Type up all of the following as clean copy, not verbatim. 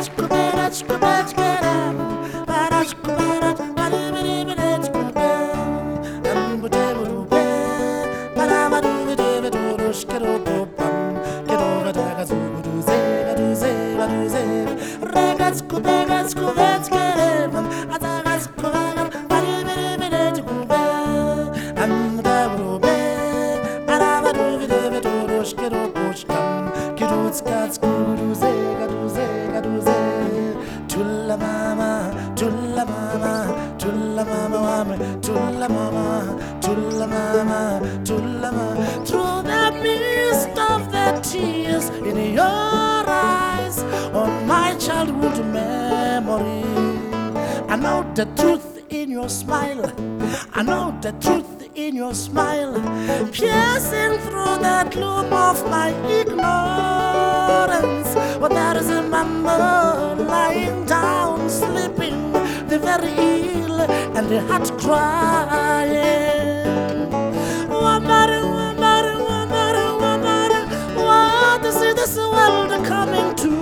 Tulla mama, tulla mama, tulla mama, tulla mama, tulla mama, tulla mama. Through the mist of the tears in your eyes, on my childhood memory, I know the truth in your smile. I know the truth in your smile, piercing through the gloom of my ignorance. But there is a mama lying down, sleeping, the very ill and the heart crying. Wamara, wamara, wamara, wamara, what is this world coming to?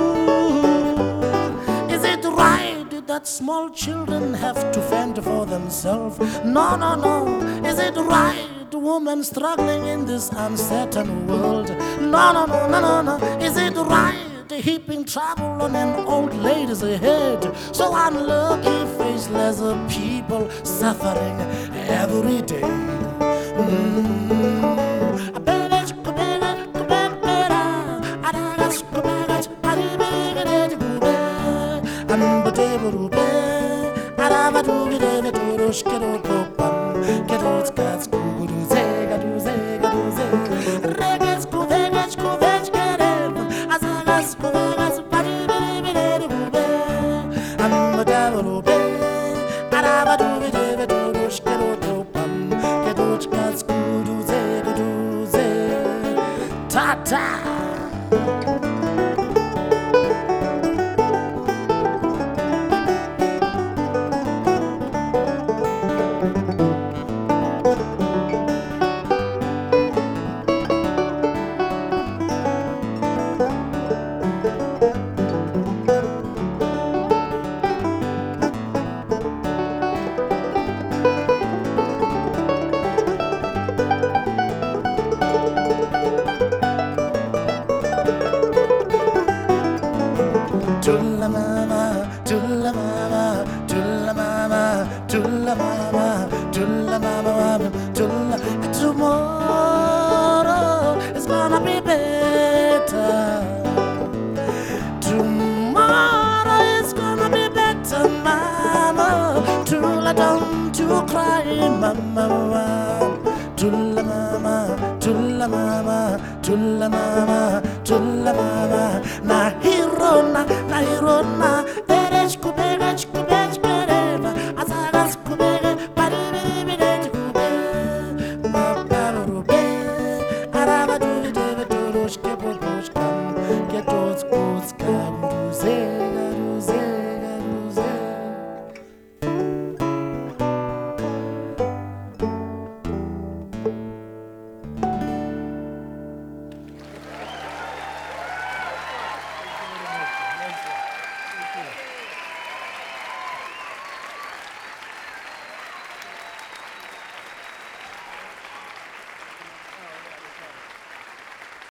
Is it right that small children have to fend for themselves? No, no, no. Is it right, women struggling in this uncertain world? No, no, no, no, no, no. Is it right, heaping trouble on an old lady's head? So unlucky, faceless people suffering every day. Ta-ta! Tulla mama, tulla mama, tulla mama, tulla mama, tulla mama, tulla. Tomorrow is gonna be better. Tomorrow is gonna be better, mama. Tulla, don't you cry, mama. Tulla mama, tulla mama, tulla mama, tulla mama. Na hirona,